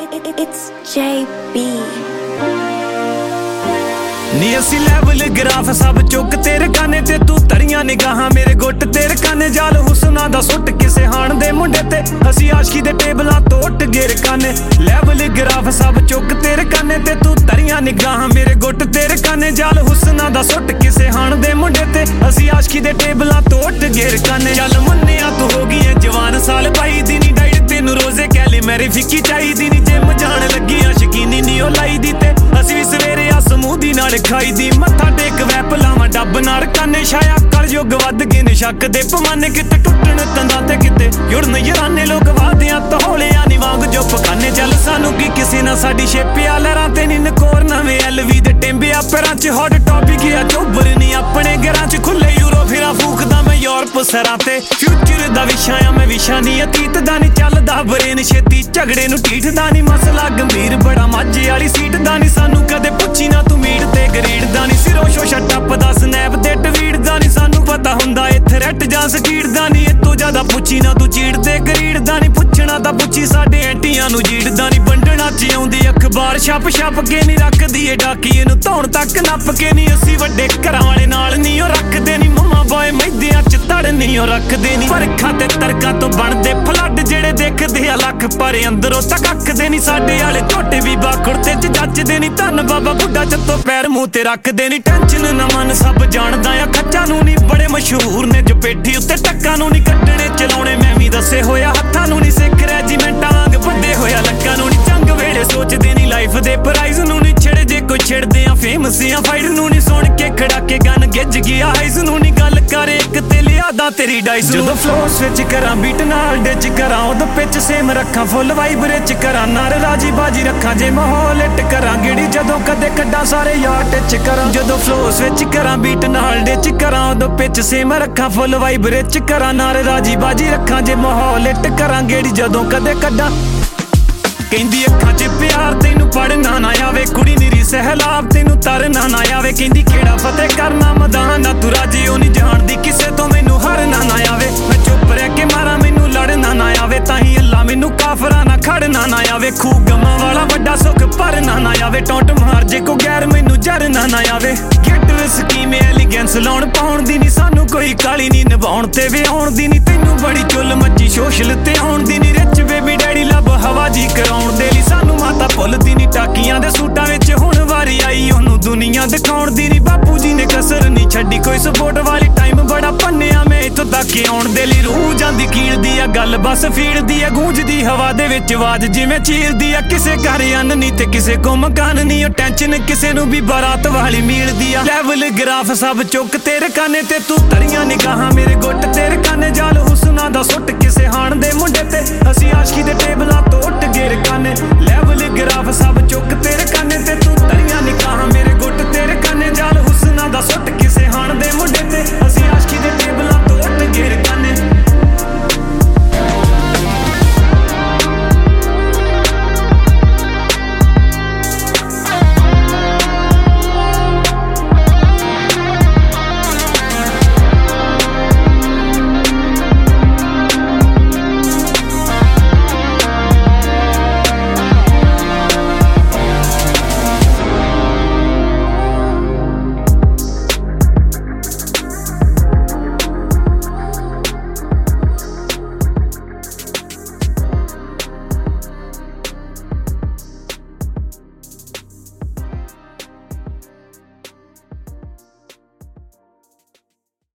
It's JB ਨੀ ਅਸੀਂ level graph ਸਭ ਚੁੱਕ ਤੇਰੇ ਕਾਨੇ ਤੇ ਤੂੰ ਤਰੀਆਂ ਨਿਗਾਹਾਂ ਮੇਰੇ ਗੁੱਟ ਤੇਰੇ ਕਾਨੇ ਜਾਲ ਹੁਸਨਾ ਦਾ ਸੁੱਟ ਕਿਸੇ ਹਾਣ ਦੇ ਮੁੰਡੇ ਤੇ ਅਸੀਂ ਆਸ਼ਕੀ ਦੇ ਟੇਬਲਾਂ ਤੋਂ ਉੱਟ ਗੇਰ ਕਾਨੇ ਲੈਵਲ ਗ੍ਰਾਫ ਸਭ ਚੁੱਕ ਤੇਰੇ ਕਾਨੇ ਤੇ ਤੂੰ ਤਰੀਆਂ ਨਿਗਾਹਾਂ ਮੇਰੇ ਗੁੱਟ ਤੇਰੇ ਕਾਨੇ ਜਾਲ ਹੁਸਨਾ ਦਾ ਸੁੱਟ ਕਿਸੇ ਹਾਣ ਦੇ ਮੁੰਡੇ ਤੇ ਅਸੀਂ ਆਸ਼ਕੀ ਦੇ ਟੇਬਲਾਂ ਤੋਂ ਉੱਟ ਗੇਰ ਕਾਨੇ ਚੱਲ ਮੰਨਿਆ ਤੂੰ ਹੋ ਗਈ ਐ ਜਵਾਨ ਸਾਲ ਪਾਈ ਦੀ ਨੀ ਡਾਈਟ ਤੈਨੂੰ ਰੋਜ਼ੇ ਕਹਿ ਮੇਰੀ ਫਿੱਕੀ ਚਾਹੀਦੀ ਨੀ ਜਿਮ ਜਾਣ ਲੱਗੀਆਂ ਸ਼ਕੀਨੀ ਨੀ ਉਹ ਲਾਈ ਦੀ ਤੇ ਅਸੀਂ ਵੀ ਸਵੇਰੇ ਆ ਸਮੂਦੀ ਨਾਲ ਖਾਈ ਦੀ ਮੱਥਾ ਟੇਕ ਵੈਪ ਲਾਵਾਂ ਡੱਬ ਨਾਲ ਕਾਨੇ ਛਾਇਆ ਕਲਯੁੱਗ ਵੱਧ ਗਏ ਨੇ ਸ਼ੱਕ ਦੇ ਪਮਾਨੇ ਕਿਤੇ ਟੁੱਟਣ ਤੰਦਾਂ ਤੇ ਕਿਤੇ ਜੁੜਨ ਯਾਰਾਨੇ ਲੋਕ ਵਾਦਿਆਂ ਤੋਹਲਿਆਂ ਨੀ ਵਾਂਗ ਜੋ ਪਖਾਨੇ ਚੱਲ ਸਾਨੂੰ ਕੀ ਕਿਸੇ ਨਾਲ ਸਾਡੀ ਛੇਪਿਆ ਲਹਿਰਾਂ ਤੇ ਨੀ ਨਕੋਰ ਨਵੇਂ ਐਲਵੀ ਦੇ ਟਿੰਬਿਆ ਪੈਰਾਂ 'ਚ ਹੌਟ ਟੌਪਿਕ ਆ ਚੋਬਰ ਨੀ ਆਪਣੇ ਘਰਾਂ 'ਚ ਖੁੱਲੇ ਯੂਰੋ ਫਿਰਾਂ ਫੂਕਦਾ ਮੈਂ ਯੂਰਪ ਸਰਾਂ ਤੇ ਫਿਊਚਰ ਦਾ ਵਿਸ਼ਾ ਆ ਮੈਂ ਵਿਸ਼ਾ ਨੀ ਅਤੀਤ ਦਾ ਨੀ ਚੱਲਦਾ ਬਰੇਨ ਛੇਤੀ ਝਗੜੇ ਨੂੰ ਢੀਠਦਾ ਨੀ ਮਸਲਾ ਗੰਭੀਰ ਬੜਾ ਮਾਝੇ ਵਾਲੀ ਸੀਟ ਦਾ ਨੀ ਸਾਨੂੰ ਕਦੇ ਪੁੱਛੀ ਨਾ ਤੂੰ ਮੀਟ ਤੇ ਗਰੀਡ ਦਾ ਨੀ ਸਿਰੋਂ ਸ਼ੋਸ਼ਾ ਟੱਪਦਾ ਸਨੈਪ ਤੇ ਟਵੀਟ ਦਾ ਨੀ ਸਾਨੂੰ ਪਤਾ ਹੁੰਦਾ ਇਹ ਥ੍ਰੈਟ ਜਾਂ ਸਕੀੜ ਦਾ ਨੀ ਇਹ ਤੋਂ ਜ਼ਿਆਦਾ ਪੁੱਛੀ ਨਾ ਤੂੰ ਚੀੜ ਤੇ ਗਰੀਡ ਦਾ ਨੀ ਪੁੱਛਣਾ ਤਾਂ ਪੁੱਛੀ ਸਾਡੇ ਐਂਟੀਆਂ ਨੂੰ ਜੀੜਦਾ ਨੀ ਵੰਡਣਾ 'ਚ ਆਉਂਦੀ ਅਖਬਾਰ ਛਪ ਕੇ ਨੀ ਰੱਖਦੀ ਏ ਡਾਕੀਏ ਨੂੰ ਧੌਣ ਤੱਕ ਨੱਪ ਕੇ ਨੀ ਅਸੀਂ ਵੱਡੇ ਘਰਾਂ ਵਾਲੇ ਨਾਲ ਨੀ ਉਹ ਰੱਖਦੇ ਨੀ ਮੰਮਾ ਬੋਏ ਮਹਿੰਦਿਆਂ 'ਚ ਤੜ ਨੀ ਉਹ ਰੱਖਦੇ ਨੀ ਫਰਖਾਂ ਤੇ ਤਰਕਾਂ ਤੋਂ ਬਣਦੇ ਫਲੱਡ ਜਿਹੜੇ ਦੇਖਦੇ ਆ ਲੱਖ ਪਰ ਅੰਦਰੋਂ ਤੱਕ ਅੱਖਦੇ ਨੀ ਸਾਡੇ ਵਾਲੇ ਝੋਟੇ ਵੀ ਬਾਖੁੜਤੇ 'ਚ ਜੱਜਦੇ ਨੀ ਧੰਨ ਬਾਬਾ ਬੁੱਢਾ ਚੱਤੋਂ ਪੈਰ ਮੂੰਹ ਤੇ ਰੱਖਦੇ ਨੀ ਟੈਨਸ਼ਨ ਨਾ ਮਨ ਸਭ ਜਾਣਦਾ ਆ ਖੱਚਾਂ ਨੂੰ ਨੀ ਬੜੇ ਮਸ਼ਹੂਰ ਨੇ ਜੋ ਪੇਠੀ ਉੱਤੇ ਟੱਕਾਂ ਨੂੰ ਨੀ ਕੱਢਣੇ ਚਲਾਉਣੇ ਮੈਂ ਵੀ ਦੱਸੇ ਹੋਇਆ ਹੱਥਾਂ ਨੂੰ ਨੀ ਸਿੱਖ ਰੈਜੀਮੈਂਟਾਂ ਵਾਂਗ ਵੱਡੇ ਹੋਇਆ ਲੱਕਾਂ ਨੂੰ ਨੀ ਜੰਗ ਵੇਲੇ ਸੋਚਦੇ ਨੀ ਲਾਈਫ ਦੇ ਪ੍ਰਾਈਜ਼ ਨੂੰ ਨੀ ਛਿੜ ਜੇ ਕੋਈ ਛਿੜਦੇ ਆ ਫੇਮਸ ਆ ਫਾਈਟ ਨੂੰ ਨੀ ਸੁਣ ਕੇ ਖੜਾ ਕੇ ਗਨ ਗਿੱਜ ਗਿਆ ਹਾਈਜ਼ ਨੂੰ ਨੀ ਗੱਲ ਕਰ ਇੱਕ ਤੇ ਲਿਆਦਾ ਤੇਰੀ ਡਾਈਸ ਜਦੋਂ ਫਲੋ ਸਵਿਚ ਕਰਾਂ ਬੀਟ ਨਾਲ ਡਿਚ ਕਰਾਂ ਉਦੋਂ ਪਿੱਚ ਸੇਮ ਰੱਖਾਂ ਫੁੱਲ ਵਾਈਬ ਰਿਚ ਕਰਾਂ ਨਾਲ ਰਾਜੀ ਬਾਜੀ ਰੱਖਾਂ ਜੇ ਮਾਹੌਲ ਹਿੱਟ ਕਰਾਂ ਗੇੜੀ ਜਦੋਂ ਕਦੇ ਕੱਢਾਂ ਸਾਰੇ ਯਾਰ ਟਿਚ ਕਰਾਂ ਜਦੋਂ ਫਲੋ ਸਵਿਚ ਕਰਾਂ ਬੀਟ ਨਾਲ ਡਿਚ ਕਰਾਂ ਉਦੋਂ ਪਿੱਚ ਸੇਮ ਰੱਖਾਂ ਫੁੱਲ ਵਾਈਬ ਰਿਚ ਕਰਾਂ ਨਾਲ ਰਾਜੀ ਬਾਜੀ ਰੱਖਾਂ ਜੇ ਮਾਹੌਲ ਹਿੱਟ ਕਰਾਂ ਗੇੜੀ ਜਦੋਂ ਕਦੇ ਕੱਢਾਂ ਕਹਿੰਦੀ ਅੱਖਾਂ 'ਚ ਪਿਆਰ ਤੈਨੂੰ ਪੜਨਾ ਨਾ ਆਵੇ ਕੁੜੀ ਨਿਰੀ ਸਹਿਲਾਬ ਤੈਨੂੰ ਤਰਨਾ ਨਾ ਆਵੇ ਕਹਿੰਦੀ ਕਿਹੜਾ ਫਤਿਹ ਕਰਨਾ ਮੈਦਾਨ ਨਾ ਤੂੰ ਰਾਜੀ ਉਹ ਨਹੀਂ ਜਾਣਦੀ ਕਿਸੇ ਤੋਂ ਮੈਨੂੰ ਹਾਰਨਾ ਨਾ ਆਵੇ ਮੈਂ ਚੁੱਪ ਰਹਿ ਕੇ ਮਾਰਾਂ ਮੈਨੂੰ ਲੜਨਾ ਨਾ ਆਵੇ ਤਾਂ ਹੀ ਅੱਲਾ ਮੈਨੂੰ ਕਾਫਰਾਂ ਨਾ ਖੜਨਾ ਨਾ ਆਵੇ ਖੂ ਗਮਾਂ ਵਾਲਾ ਵੱਡਾ ਸੁੱਖ ਭਰਨਾ ਨਾ ਆਵੇ ਟੌਂਟ ਮਾਰ ਜੇ ਕੋ ਗੈਰ ਮੈਨੂੰ ਜਰਨਾ ਨਾ ਆਵੇ ਗਿੱਟ ਸਕੀਮ ਐਲੀਗੈਂਸ ਲਾਉਣ ਪਾਉਣ ਦੀ ਨੀ ਸਾਨੂੰ ਕੋਈ ਕਾਲੀ ਨੀ ਨਿਭਾਉਣ ਤੇ ਵਿਆਉਣ ਦੀ ਨੀ ਤੈਨੂੰ ਬੜੀ ਚੁੱਲ ਮੱਚੀ ਸੋਸ਼ਲ ਤੇ ਆਉਣ ਦੀ ਨੀ ਰਿਚ ਬੇਬੀ ਡੈਡੀ ਲੱਭ ਹਵਾ ਜੀ ਕਰਾਉਣ ਦੇ ਲਈ ਸਾਨੂੰ ਮਾਤਾ ਭੁੱਲਦੀ ਨੀ ਟਾਕੀਆਂ ਦੇ ਸੂਟਾਂ ਵਿੱਚ ਹੁਣ ਵਾਰੀ ਆਈ ਉਹਨੂੰ ਦੁਨੀਆ ਦਿਖਾਉਣ ਦੀ ਨੀ ਬਾਪੂ ਜੀ ਨੇ ਕਸਰ ਨੀ ਛੱਡੀ ਕੋਈ ਸਪੋਰਟ ਵਾਲੀ ਟਾਈਮ ਬੜਾ ਪੰਨਿਆ ਮੈਂ ਇੱਥੋਂ ਤੱਕ ਆਉਣ ਦੇ ਲਈ ਰੂਹ ਜਾਂਦੀ ਕੀਲਦੀ ਆ ਗੱਲ ਬਸ ਫੀੜਦੀ ਆ ਗੂੰਜਦੀ ਹਵਾ ਦੇ ਵਿੱਚ ਆਵਾਜ਼ ਜਿਵੇਂ ਚੀਲਦੀ ਆ ਕਿਸੇ ਘਰ ਅੰਨ ਨੀ ਤੇ ਕਿਸੇ ਕੋ ਮਕਾਨ ਨੀ ਉਹ ਟੈਨਸ਼ਨ ਕਿਸੇ ਨੂੰ ਵੀ ਬਾਰਾਤ ਵਾਲੀ ਮਿਲਦੀ ਆ ਲੈਵਲ ਗ੍ਰਾਫ ਸਭ ਚੁੱਕ ਤੇਰੇ ਕਾਨੇ ਤੇ ਤੂੰ ਤਰੀਆਂ ਨਿਗਾਹਾਂ ਮੇਰੇ ਗੁੱਟ ਤੇਰੇ ਕਾਨੇ ਜਾਲ ਹੁਸਨਾ ਦਾ ਸੁੱਟ ਕਿਸੇ ਹਾਣ ਦੇ ਮੁੰਡੇ ਤੇ ਅਸੀਂ ਆਸ਼ਕੀ ਦੇ ਟੇਬਲਾਂ